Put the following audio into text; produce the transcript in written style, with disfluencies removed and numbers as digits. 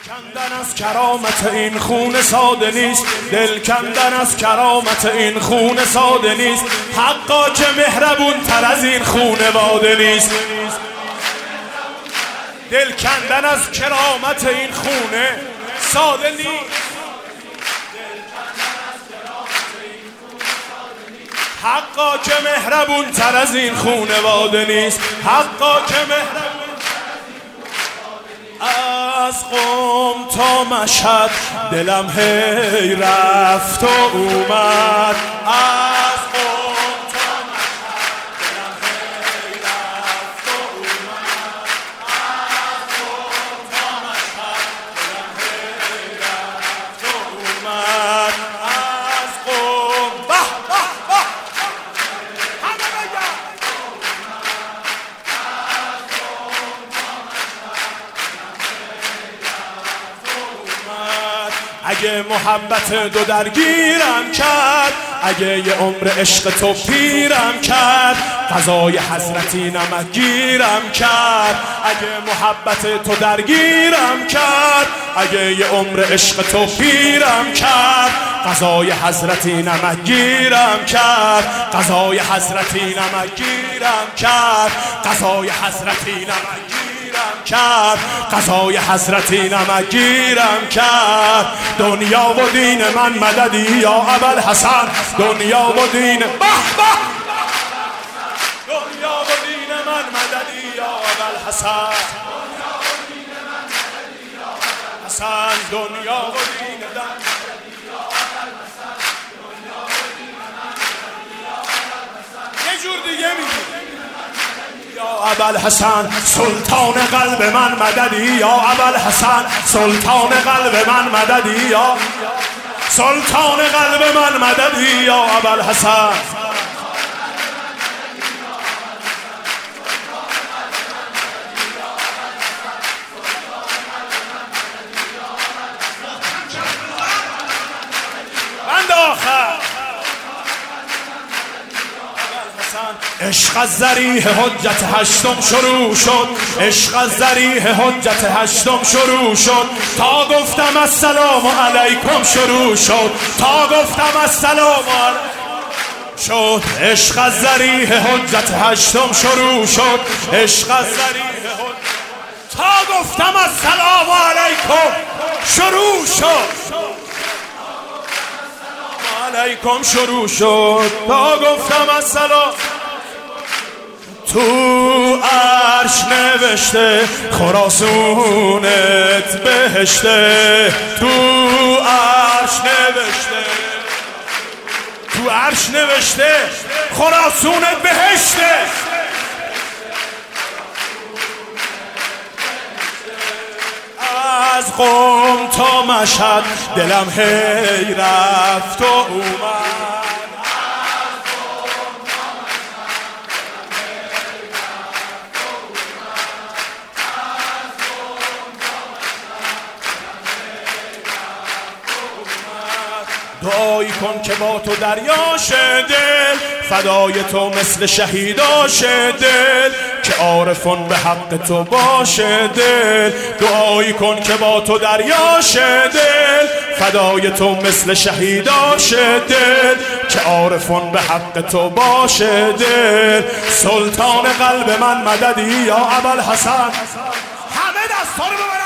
کندن از کرامت این خون ساده نیست، دل کندن از کرامت این خون ساده نیست، حقا که مهربون تر از این خونواده نیست. دل کندن از کرامت این خونه ساده نیست، حقا که مهربون تر از این خونواده نیست، حقا که مهربون. از قم تا مشهد دلم هی رفت و اومد، از قم تا مشهد دلم هی رفت و اومد، از قم تا مشهد دلم هی رفت و اومد، از قم اگه محبت دو درگیرم کرد، اگه یه عمر عشق تو پیرم کرد، فضای حسرتی نمک گیرم کرد. اگه محبت تو درگیرم کرد، اگه یه عمر عشق تو پیرم کرد، فضای حسرتی نمک گیرم کرد، فضای حسرتی نمک گیرم کرد، فضای حسرتی نمک کرد، قضای حسرتی نمک گیرم کرد. دنیا و دین من مددی یا ابوالحسن، دنیا و دین دنیا و دین من مددی یا ابوالحسن، حسن دنیا و دین من یه جور دیگه میگی یا ابوالحسن، سلطان قلب من مددی یا ابوالحسن، سلطان قلب من مددی یا سلطان قلب من مددی یا ابوالحسن. بند آخر عشق از ذریح حجت هشتم شروع شد، عشق از ذریح حجت هشتم شروع شد، تا گفتم السلام علیکم شروع شد، تا گفتم السلام علیکم شد. عشق از ذریح حجت هشتم شروع شد، عشق از ذریح حجت تا گفتم السلام علیکم شروع شد، علیکم شروع شد، تا گفتم السلام. تو عرش نوشته خراسونت بهشته، تو عرش نوشته، تو عرش نوشته خراسونت بهشته. از قم تا مشهد دلم هی رفت و اومد، دعایی کن که با تو دریاش دل، فدای تو مثل شهیداش دل، که عارفون به حق تو باشه دل. دعایی کن که با تو دریاش دل، فدای تو مثل شهیداش دل، که عارفون به حق تو باشه دل. سلطان قلب من مددی یا ابوالحسن. همه دستا رو